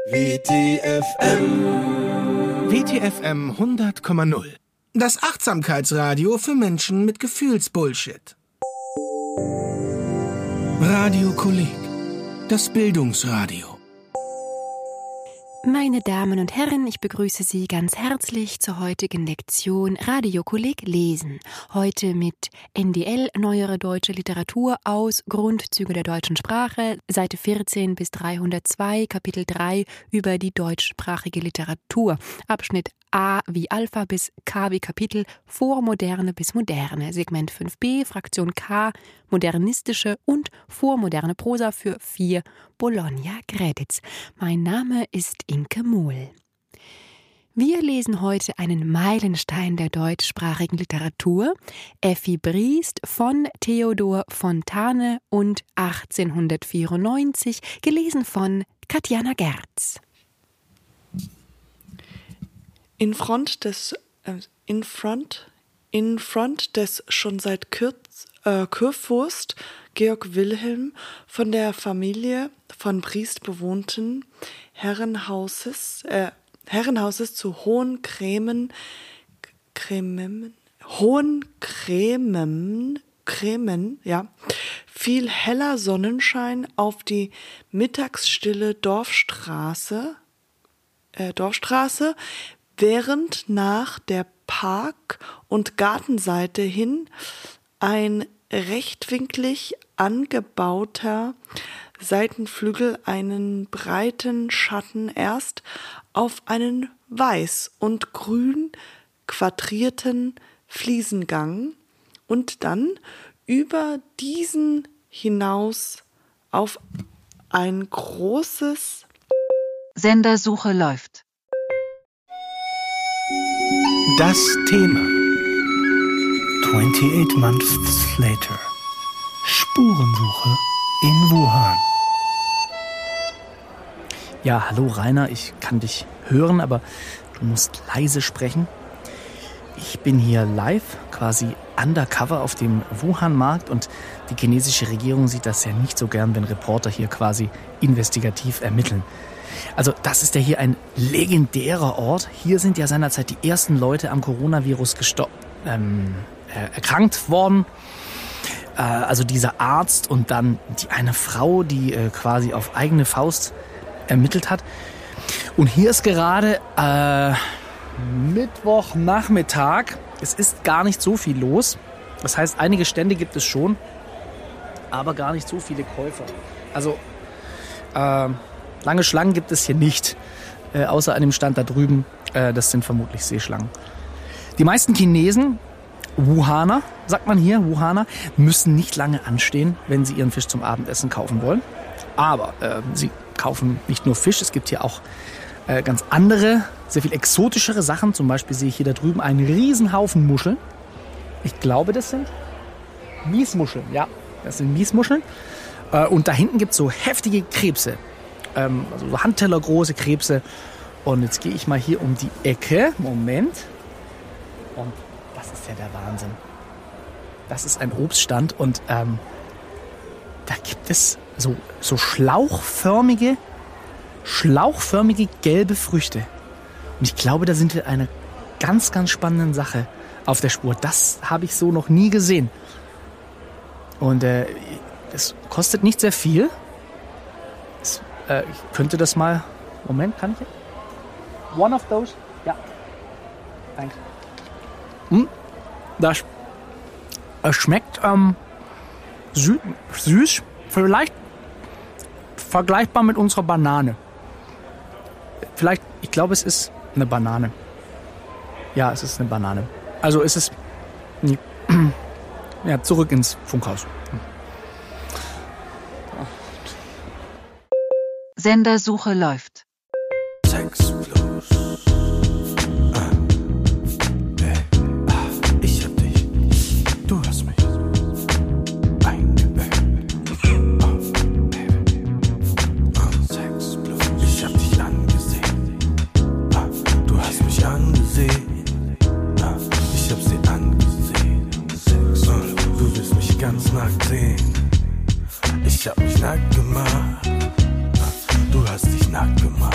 WTFM. WTFM 100,0. Das Achtsamkeitsradio für Menschen mit Gefühlsbullshit. Radio Kolleg. Das Bildungsradio. Meine Damen und Herren, ich begrüße Sie ganz herzlich zur heutigen Lektion Radio Kolleg lesen. Heute mit NDL, Neuere Deutsche Literatur aus Grundzüge der deutschen Sprache, Seite 14 bis 302, Kapitel 3 über die deutschsprachige Literatur, Abschnitt A wie Alpha bis K wie Kapitel, Vormoderne bis Moderne, Segment 5b, Fraktion K, modernistische und vormoderne Prosa für 4 Bologna-Credits. Mein Name ist Inke Mohl. Wir lesen heute einen Meilenstein der deutschsprachigen Literatur, Effi Briest von Theodor Fontane und 1894, gelesen von Katjana Gerz. In Front des schon seit Kurfürst Georg Wilhelm von der Familie von Briest bewohnten Herrenhauses zu Hohencremen, fiel heller Sonnenschein auf die mittagsstille Dorfstraße, während nach der Park- und Gartenseite hin ein rechtwinklig angebauter Seitenflügel einen breiten Schatten erst auf einen weiß und grün quadrierten Fliesengang und dann über diesen hinaus auf ein großes Sendersuche läuft. Das Thema. 28 months later. Spurensuche in Wuhan. Ja, hallo Rainer, ich kann dich hören, aber du musst leise sprechen. Ich bin hier live, quasi undercover auf dem Wuhan-Markt und die chinesische Regierung sieht das ja nicht so gern, wenn Reporter hier quasi investigativ ermitteln. Also das ist ja hier ein legendärer Ort. Hier sind ja seinerzeit die ersten Leute am Coronavirus erkrankt worden. Also dieser Arzt und dann eine Frau, die quasi auf eigene Faust ermittelt hat. Und hier ist gerade Mittwochnachmittag. Es ist gar nicht so viel los. Das heißt, einige Stände gibt es schon, aber gar nicht so viele Käufer. Also lange Schlangen gibt es hier nicht, außer einem Stand da drüben. Das sind vermutlich Seeschlangen. Die meisten Chinesen, Wuhaner, sagt man hier, Wuhaner, müssen nicht lange anstehen, wenn sie ihren Fisch zum Abendessen kaufen wollen. Aber sie kaufen nicht nur Fisch, es gibt hier auch ganz andere, sehr viel exotischere Sachen. Zum Beispiel sehe ich hier da drüben einen Riesenhaufen Muscheln. Ich glaube, das sind Miesmuscheln. Ja, das sind Miesmuscheln. Und da hinten gibt es so heftige Krebse. Also so handtellergroße Krebse. Und jetzt gehe ich mal hier um die Ecke. Moment. Und das ist ja der Wahnsinn. Das ist ein Obststand und da gibt es so schlauchförmige gelbe Früchte. Und ich glaube, da sind wir einer ganz, ganz spannenden Sache auf der Spur. Das habe ich so noch nie gesehen. Und es kostet nicht sehr viel. Ich könnte das mal... Moment, kann ich? One of those? Ja. Danke. Das schmeckt süß, vielleicht vergleichbar mit unserer Banane. Vielleicht, ich glaube, es ist eine Banane. Ja, es ist eine Banane. Also es ist... Ja, zurück ins Funkhaus. Sendersuche läuft. Sex Blues. Ich hab dich, du hast mich eingebettet. Sex Blues. Ich hab dich angesehen. Du hast mich angesehen. Ich hab sie angesehen. Du willst mich ganz nackt sehen. Ich hab mich nackt gemacht. Du hast dich nackt gemacht.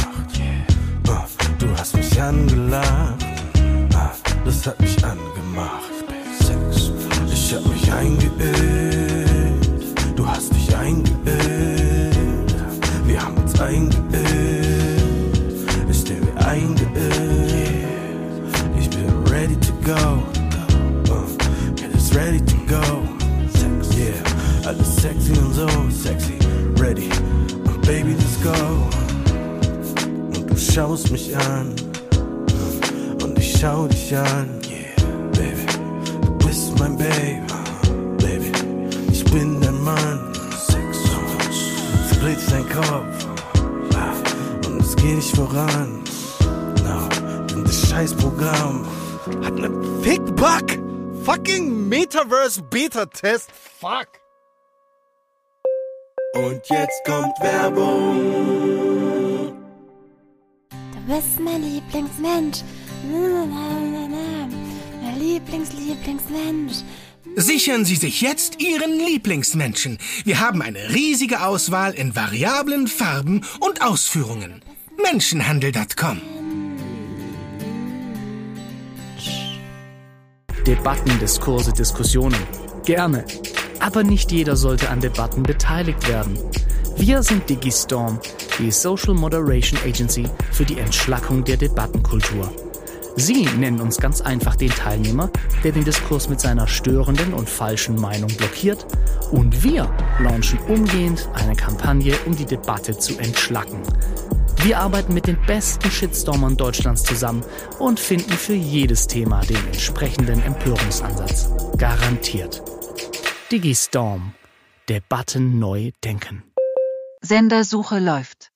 angelacht. Das hat mich angemacht. Ich hab mich eingeirrt. Du hast dich eingeirrt. Wir haben uns eingeirrt. Ich steh mir eingeirrt. Ich bin ready to go. Yeah, it's ready to go. Yeah, alles sexy und so sexy. Ready, baby, let's go. Und du schaust mich an. Und ich schau dich an. Yeah, baby, du bist mein Baby. Baby, ich bin der Mann. Es bläht dein Kopf. Und es geht nicht voran. No, denn das Scheißprogramm hat ne Fickback. Fucking Metaverse Beta-Test. Fuck. Und jetzt kommt Werbung. Du bist mein Lieblingsmensch. Mein Lieblingsmensch. Sichern Sie sich jetzt Ihren Lieblingsmenschen. Wir haben eine riesige Auswahl in variablen Farben und Ausführungen. Menschenhandel.com. Debatten, Diskurse, Diskussionen. Gerne. Aber nicht jeder sollte an Debatten beteiligt werden. Wir sind Digistorm, die Social Moderation Agency für die Entschlackung der Debattenkultur. Sie nennen uns ganz einfach den Teilnehmer, der den Diskurs mit seiner störenden und falschen Meinung blockiert. Und wir launchen umgehend eine Kampagne, um die Debatte zu entschlacken. Wir arbeiten mit den besten Shitstormern Deutschlands zusammen und finden für jedes Thema den entsprechenden Empörungsansatz. Garantiert. Digistorm. Debatten neu denken. Sendersuche läuft.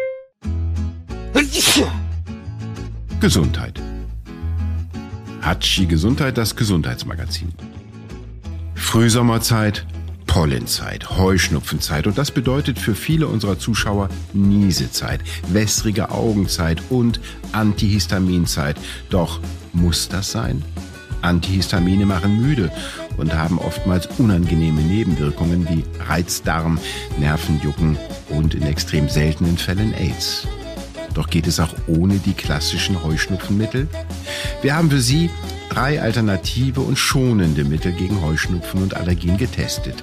Gesundheit. Hatschi Gesundheit, das Gesundheitsmagazin. Frühsommerzeit, Pollenzeit, Heuschnupfenzeit und das bedeutet für viele unserer Zuschauer Niesezeit, wässrige Augenzeit und Antihistaminzeit. Doch muss das sein? Antihistamine machen müde und haben oftmals unangenehme Nebenwirkungen wie Reizdarm, Nervenjucken und in extrem seltenen Fällen AIDS. Doch geht es auch ohne die klassischen Heuschnupfenmittel? Wir haben für Sie 3 alternative und schonende Mittel gegen Heuschnupfen und Allergien getestet.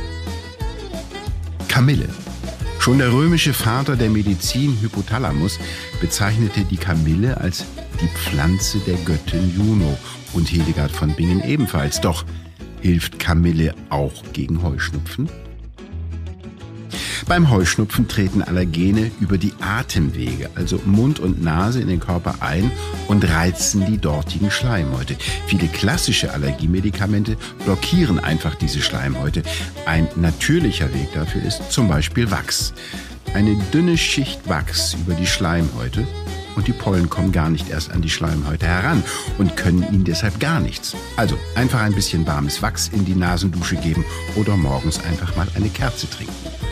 Kamille. Schon der römische Vater der Medizin Hypothalamus bezeichnete die Kamille als die Pflanze der Göttin Juno und Hildegard von Bingen ebenfalls. Doch hilft Kamille auch gegen Heuschnupfen? Beim Heuschnupfen treten Allergene über die Atemwege, also Mund und Nase, in den Körper ein und reizen die dortigen Schleimhäute. Viele klassische Allergiemedikamente blockieren einfach diese Schleimhäute. Ein natürlicher Weg dafür ist zum Beispiel Wachs. Eine dünne Schicht Wachs über die Schleimhäute und die Pollen kommen gar nicht erst an die Schleimhäute heran und können ihnen deshalb gar nichts. Also einfach ein bisschen warmes Wachs in die Nasendusche geben oder morgens einfach mal eine Kerze trinken.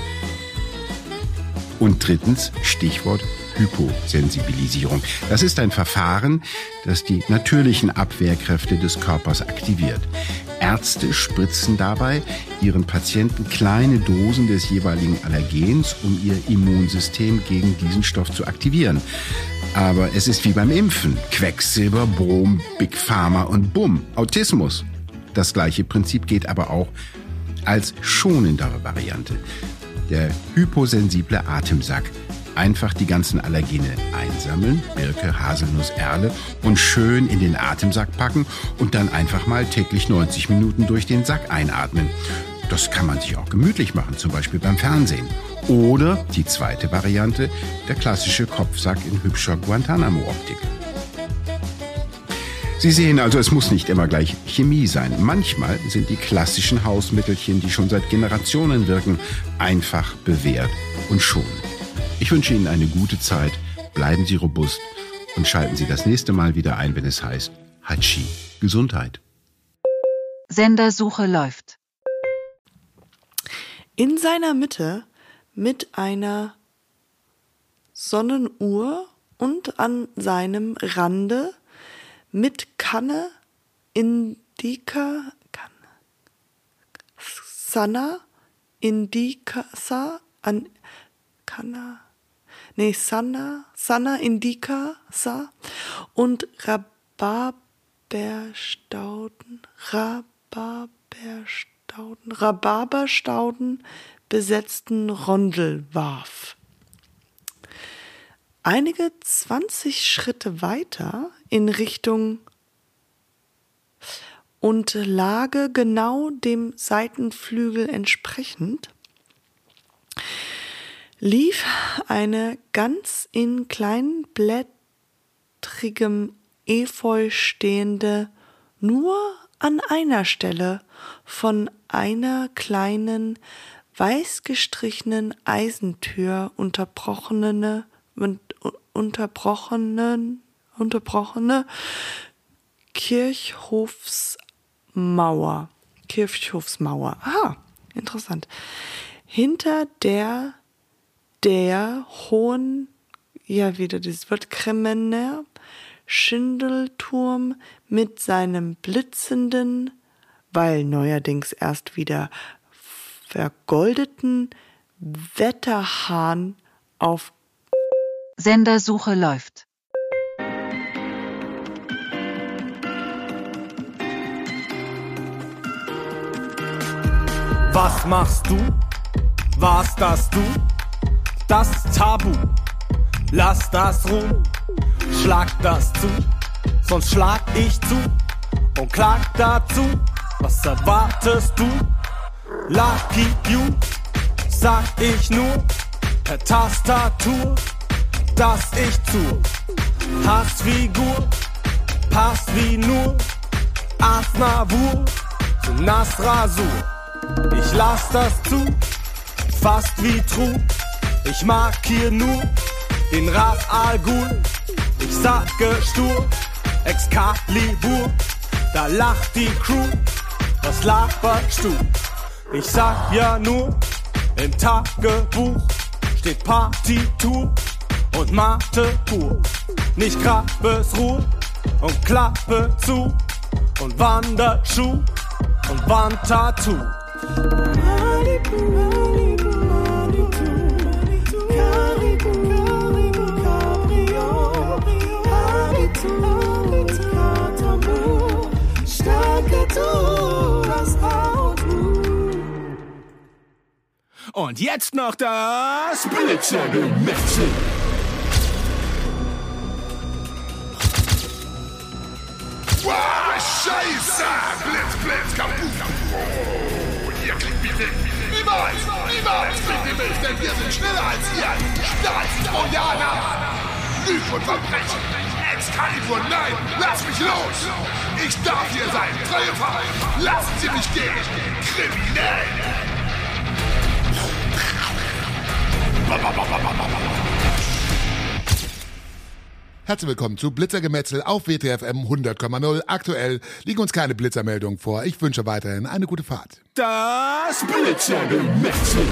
Und drittens, Stichwort Hyposensibilisierung. Das ist ein Verfahren, das die natürlichen Abwehrkräfte des Körpers aktiviert. Ärzte spritzen dabei ihren Patienten kleine Dosen des jeweiligen Allergens, um ihr Immunsystem gegen diesen Stoff zu aktivieren. Aber es ist wie beim Impfen. Quecksilber, Brom, Big Pharma und bumm, Autismus. Das gleiche Prinzip geht aber auch als schonendere Variante. Der hyposensible Atemsack. Einfach die ganzen Allergene einsammeln, Birke, Haselnuss, Erle, und schön in den Atemsack packen und dann einfach mal täglich 90 Minuten durch den Sack einatmen. Das kann man sich auch gemütlich machen, zum Beispiel beim Fernsehen. Oder die zweite Variante, der klassische Kopfsack in hübscher Guantanamo-Optik. Sie sehen also, es muss nicht immer gleich Chemie sein. Manchmal sind die klassischen Hausmittelchen, die schon seit Generationen wirken, einfach bewährt und schonend. Ich wünsche Ihnen eine gute Zeit, bleiben Sie robust und schalten Sie das nächste Mal wieder ein, wenn es heißt Hatschi Gesundheit. Sendersuche läuft. In seiner Mitte mit einer Sonnenuhr und an seinem Rande mit Kanne Indica, Sana, Indicasa, an Kanna, nee, Sana Indicasa und Rhabarberstauden besetzten Rondel warf. Einige 20 Schritte weiter in Richtung und Lage genau dem Seitenflügel entsprechend lief eine ganz in kleinblättrigem Efeu stehende, nur an einer Stelle von einer kleinen, weiß gestrichenen Eisentür unterbrochene Kirchhofsmauer. Aha, interessant. Hinter der hohen, ja wieder dieses Wort, Kremener Schindelturm mit seinem blitzenden, weil neuerdings erst wieder vergoldeten Wetterhahn auf Sendersuche läuft. Was machst du? Was das du? Das ist Tabu. Lass das ruhen. Schlag das zu, sonst schlag ich zu und klag dazu. Was erwartest du? Lucky you, sag ich nur per Tastatur, dass ich zu Hassfigur passt wie nur Aznavour zu Nasrasur. Ich lass das zu, fast wie Trug. Ich mag hier nur den Ras Al Ghul. Ich sage stur, Excalibur, da lacht die Crew. Was laberst du? Ich sag ja nur, im Tagebuch steht Partitur und Mathe pur. Nicht Grabesruhe und Klappe zu und Wanderschuh und Wandtattoo. Und jetzt noch das Blitzergemetzel. Wow, Scheiße! Blitz, Blitz, kaputt! Oh, ihr kriegt mich nicht. Niemals, niemals kriegt ihr mich, denn wir sind schneller als ihr. Staatstrojaner! Lüg und Verbrechen! Excalibur, nein! Lass mich los! Ich darf hier sein! Treue Fahrt! Lassen Sie mich gehen! Kriminell! Herzlich willkommen zu Blitzergemetzel auf WTFM 100,0. Aktuell liegen uns keine Blitzermeldungen vor. Ich wünsche weiterhin eine gute Fahrt. Das Blitzergemetzel.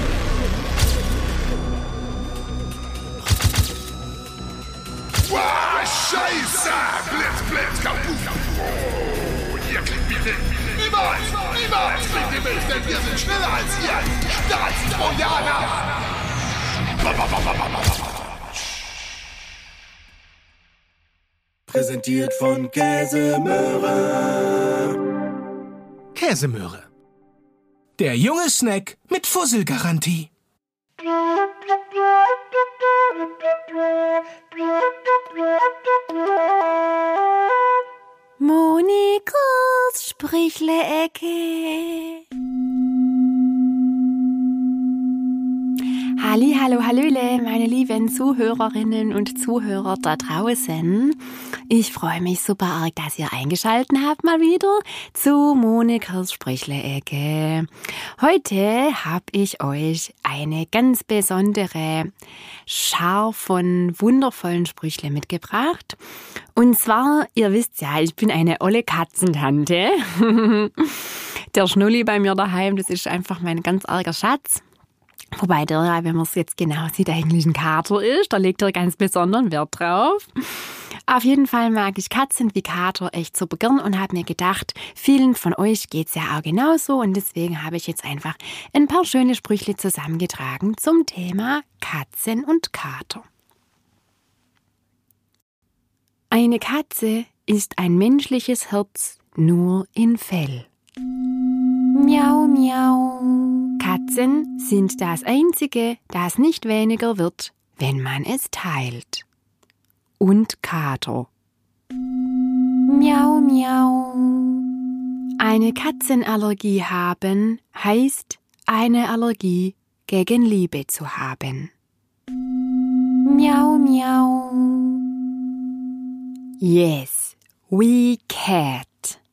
Wow, Scheiße! Blitz, Blitz, kaputt! Oh, ihr kriegt mich nicht. Niemals, niemals kriegt ihr mich, denn wir sind schneller als ihr. Staatstrojaner! Präsentiert von Käsemöhre. Käsemöhre. Der junge Snack mit Fusselgarantie. Monikos Sprüchleecke. Halli, hallo, hallöle, meine lieben Zuhörerinnen und Zuhörer da draußen. Ich freue mich super arg, dass ihr eingeschaltet habt mal wieder zu Monikas Sprüchleecke. Heute habe ich euch eine ganz besondere Schar von wundervollen Sprüchle mitgebracht. Und zwar, ihr wisst ja, ich bin eine olle Katzentante. Der Schnulli bei mir daheim, das ist einfach mein ganz arger Schatz. Wobei der, wenn man es jetzt genau sieht, eigentlich ein Kater ist. Da legt er ganz besonderen Wert drauf. Auf jeden Fall mag ich Katzen wie Kater echt super gern und habe mir gedacht, vielen von euch geht's ja auch genauso. Und deswegen habe ich jetzt einfach ein paar schöne Sprüchle zusammengetragen zum Thema Katzen und Kater. Eine Katze ist ein menschliches Herz nur in Fell. Miau, miau. Katzen sind das Einzige, das nicht weniger wird, wenn man es teilt. Und Kater. Miau, miau. Eine Katzenallergie haben heißt, eine Allergie gegen Liebe zu haben. Miau, miau. Yes, we cat.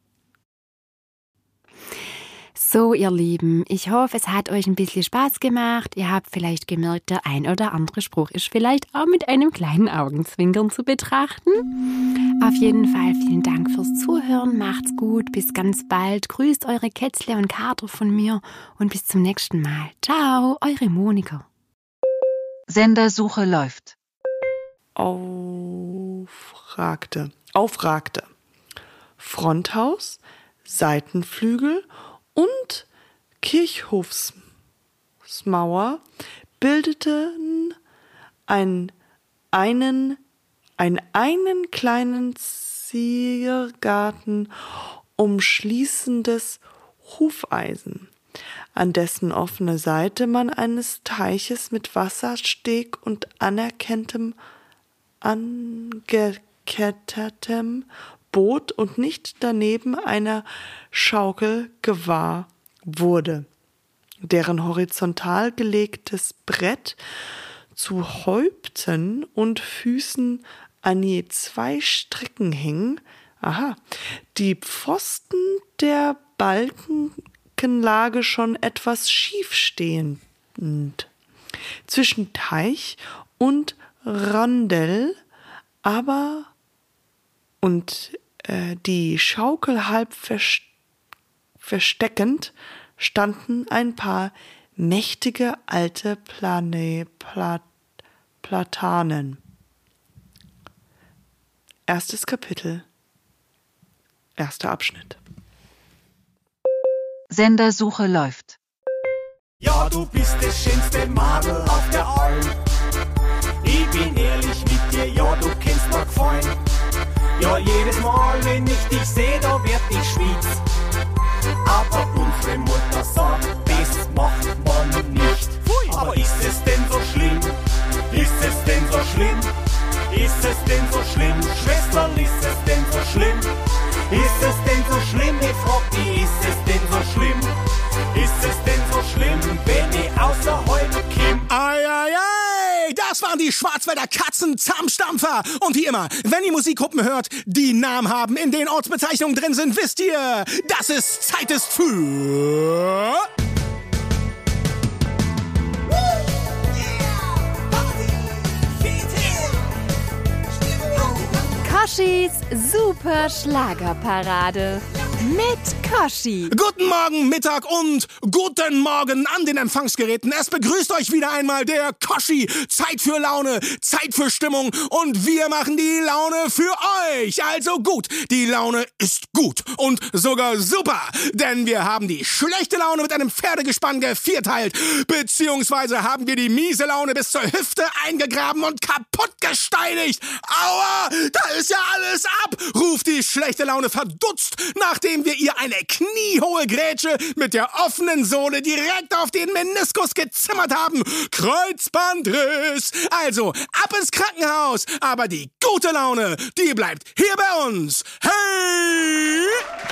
So, ihr Lieben, ich hoffe, es hat euch ein bisschen Spaß gemacht. Ihr habt vielleicht gemerkt, der ein oder andere Spruch ist vielleicht auch mit einem kleinen Augenzwinkern zu betrachten. Auf jeden Fall vielen Dank fürs Zuhören. Macht's gut, bis ganz bald. Grüßt eure Kätzle und Kater von mir und bis zum nächsten Mal. Ciao, eure Monika. Sendersuche läuft. Aufragte. Fronthaus, Seitenflügel und Kirchhofsmauer bildeten einen kleinen Ziergarten umschließendes Hufeisen, an dessen offene Seite man eines Teiches mit Wassersteg und angekettetem Boot und nicht daneben einer Schaukel gewahr wurde, deren horizontal gelegtes Brett zu Häupten und Füßen an je 2 Stricken hing. Die Pfosten der Balkenlage schon etwas schiefstehend. Zwischen Teich und Rondell und die Schaukel halb versteckend standen ein paar mächtige alte Platanen. Erstes Kapitel, erster Abschnitt. Sendersuche läuft. Ja, du bist das schönste Madel auf der Alm. Ich bin ehrlich mit dir, ja, du kennst mir gefallen. Ja, jedes Mal, wenn ich dich seh, da werd ich schwitz. Aber unsere Mutter sagt, das macht man nicht. Aber ist es denn so schlimm? Ist es denn so schlimm? Ist es denn so schlimm? Schwestern, ist es denn so schlimm? Ist es denn so schlimm? Ich frag dich, ist es denn so schlimm? Ist es denn so schlimm, wenn ich außerhalb komm? Ei, ei, ei, das waren die Schwarzwälder Katzen-Zampfstampfer. Und wie immer, wenn ihr Musikgruppen hört, die Namen haben, in denen Ortsbezeichnungen drin sind, wisst ihr, dass es Zeit ist für... Koschis Super Schlagerparade mit Koschi. Guten Morgen, Mittag und guten Morgen an den Empfangsgeräten. Es begrüßt euch wieder einmal der Koschi. Zeit für Laune, Zeit für Stimmung und wir machen die Laune für euch. Also gut, die Laune ist gut und sogar super, denn wir haben die schlechte Laune mit einem Pferdegespann gevierteilt, beziehungsweise haben wir die miese Laune bis zur Hüfte eingegraben und kaputt gesteinigt. Aua, da ist ja alles ab, ruft die schlechte Laune verdutzt, nachdem wir ihr eine kniehohe Grätsche mit der offenen Sohle direkt auf den Meniskus gezimmert haben. Kreuzbandriss. Also, ab ins Krankenhaus. Aber die gute Laune, die bleibt hier bei uns. Hey!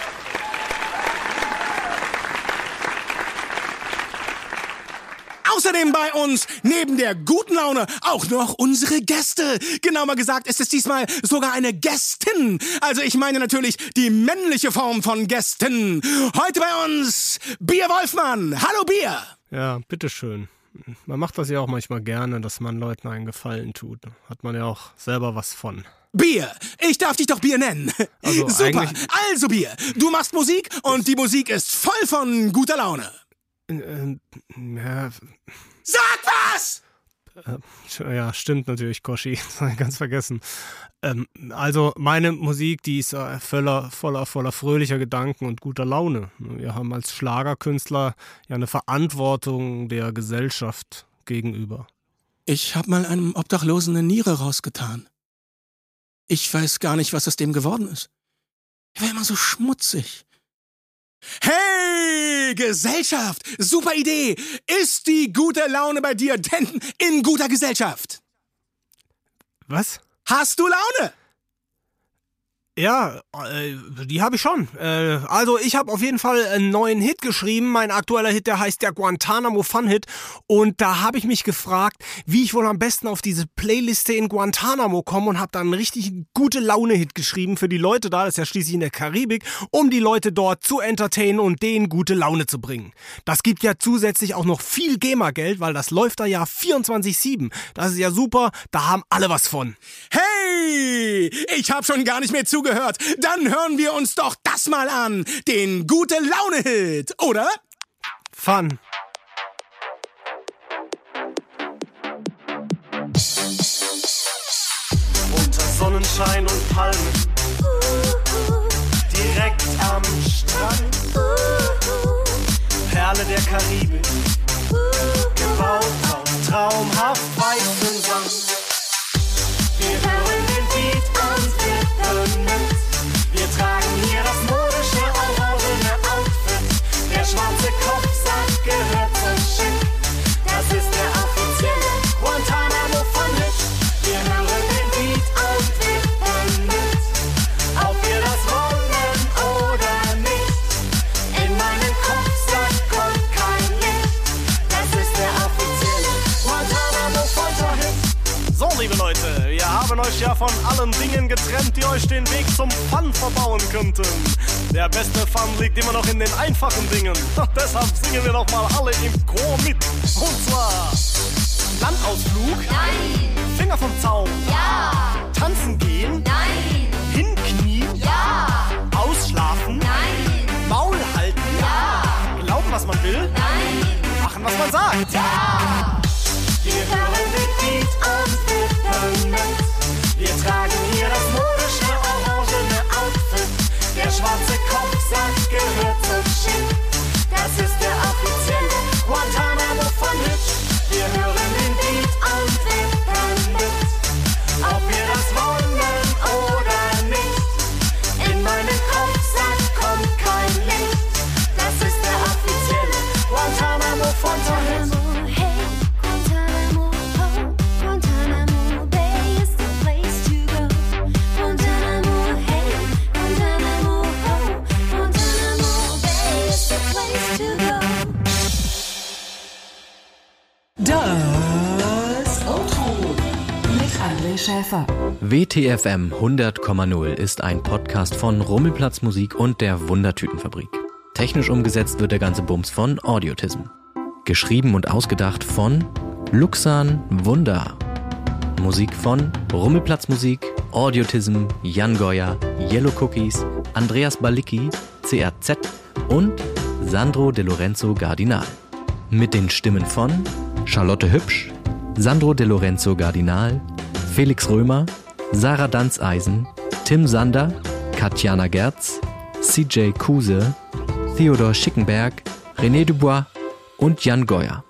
Außerdem bei uns, neben der guten Laune, auch noch unsere Gäste. Genauer gesagt ist es diesmal sogar eine Gästin. Also ich meine natürlich die männliche Form von Gästin. Heute bei uns Bier Wolfmann. Hallo Bier. Ja, bitteschön. Man macht das ja auch manchmal gerne, dass man Leuten einen Gefallen tut. Hat man ja auch selber was von. Bier. Ich darf dich doch Bier nennen. Also super. Also Bier. Du machst Musik und die Musik ist voll von guter Laune. Ja. Sag was! Ja, stimmt natürlich, Koschi. Das habe ich ganz vergessen. Also meine Musik, die ist voller fröhlicher Gedanken und guter Laune. Wir haben als Schlagerkünstler ja eine Verantwortung der Gesellschaft gegenüber. Ich habe mal einem Obdachlosen eine Niere rausgetan. Ich weiß gar nicht, was aus dem geworden ist. Er war immer so schmutzig. Hey, Gesellschaft! Super Idee! Ist die gute Laune bei dir denn in guter Gesellschaft? Was? Hast du Laune? Ja, die habe ich schon. Also ich habe auf jeden Fall einen neuen Hit geschrieben. Mein aktueller Hit, der heißt der Guantanamo Fun Hit. Und da habe ich mich gefragt, wie ich wohl am besten auf diese Playliste in Guantanamo komme und habe dann einen richtig gute Laune-Hit geschrieben für die Leute da, das ist ja schließlich in der Karibik, um die Leute dort zu entertainen und denen gute Laune zu bringen. Das gibt ja zusätzlich auch noch viel GEMA-Geld, weil das läuft da ja 24/7. Das ist ja super, da haben alle was von. Hey, ich habe schon gar nicht mehr zugehört. Dann hören wir uns doch das mal an. Den Gute-Laune-Hit, oder? Fun. Unter Sonnenschein und Palmen, direkt am Strand, Perle der Karibik, gebaut aus traumhaft weißem Sand. Wir hören den Beat und wippen mit. Wir tragen hier das modische orangene Outfit. Der schwarze Kopfsack gehört zum Schick. Das ist der offizielle Guantanamo Fun Hit. Wir hören den Beat und wippen mit. Ob wir das wollen oder nicht. In meinen Kopfsack kommt kein Licht. Das ist der offizielle Guantanamo Fun Hit. So, liebe Leute, wir haben euch ja von allen Dingen getrennt, die euch den Weg zum Fun verbauen könnten. Der beste Fun liegt immer noch in den einfachen Dingen. Deshalb singen wir doch mal alle im Chor mit. Und zwar Landausflug. Nein. Finger vom Zaun. Ja. Tanzen gehen. Nein. Hinknien. Ja. Ausschlafen. Nein. Maul halten. Ja. Glauben, was man will. Nein. Machen, was man sagt. Ja. Wir hören den Beat und wippen mit. Wir tragen hier das modische orangene Outfit. Der schwarze Kopfsack gehört zum Schick. Das ist der offizielle Guantanamo Fun Hit. Wir hören den Beat und wippen mit. Ob wir das wollen oder nicht. In meinen Kopfsack kommt kein Licht. Das ist der offizielle Guantanamo Fun Hit. Das Outro mit André Schäfer. WTFM 100,0 ist ein Podcast von Rummelplatz Musik und der Wundertütenfabrik. Technisch umgesetzt wird der ganze Bums von Audiotism. Geschrieben und ausgedacht von Luxan Wunder. Musik von Rummelplatz Musik, Audiotism, Jan Goya, Yellow Cookies, Andreas Balicki, CRZ und Sandro De Lorenzo Gardinal. Mit den Stimmen von Charlotte Hübsch, Sandro De Lorenzo Gardinal, Felix Römer, Sarah Danzeisen, Tim Sander, Katjana Gerz, CJ Kuse, Theodor Schickenberg, René Dubois und Jan Goya.